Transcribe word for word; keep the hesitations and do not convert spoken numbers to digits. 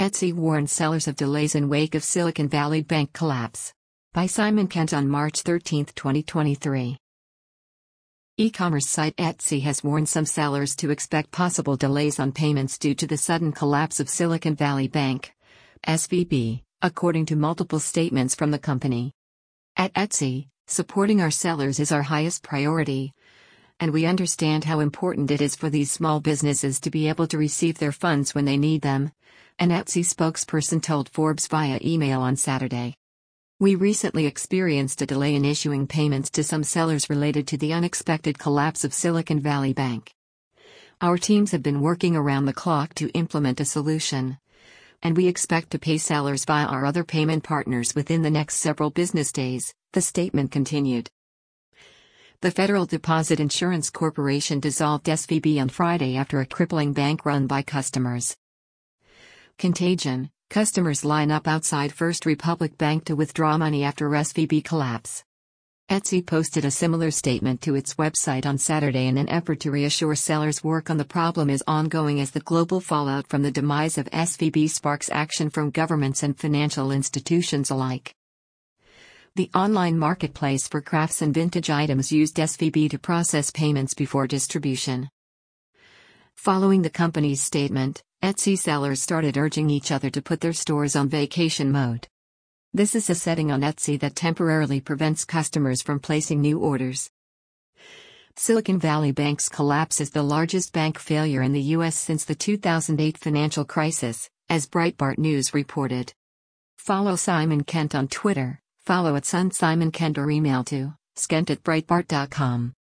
Etsy warns sellers of delays in wake of Silicon Valley Bank collapse. By Simon Kent on March thirteenth, twenty twenty-three. E-commerce site Etsy has warned some sellers to expect possible delays on payments due to the sudden collapse of Silicon Valley Bank, S V B, according to multiple statements from the company. At Etsy, supporting our sellers is our highest priority, and we understand how important it is for these small businesses to be able to receive their funds when they need them, an Etsy spokesperson told Forbes via email on Saturday. We recently experienced a delay in issuing payments to some sellers related to the unexpected collapse of Silicon Valley Bank. Our teams have been working around the clock to implement a solution, and we expect to pay sellers via our other payment partners within the next several business days, the statement continued. The Federal Deposit Insurance Corporation dissolved S V B on Friday after a crippling bank run by customers. Contagion: customers line up outside First Republic Bank to withdraw money after S V B collapse. Etsy posted a similar statement to its website on Saturday in an effort to reassure sellers work on the problem is ongoing as the global fallout from the demise of S V B sparks action from governments and financial institutions alike. The online marketplace for crafts and vintage items used S V B to process payments before distribution. Following the company's statement, Etsy sellers started urging each other to put their stores on vacation mode. This is a setting on Etsy that temporarily prevents customers from placing new orders. Silicon Valley Bank's collapse is the largest bank failure in the U S since the two thousand eight financial crisis, as Breitbart News reported. Follow Simon Kent on Twitter, follow at Sun Simon Kent or email to skent at breitbart dot com.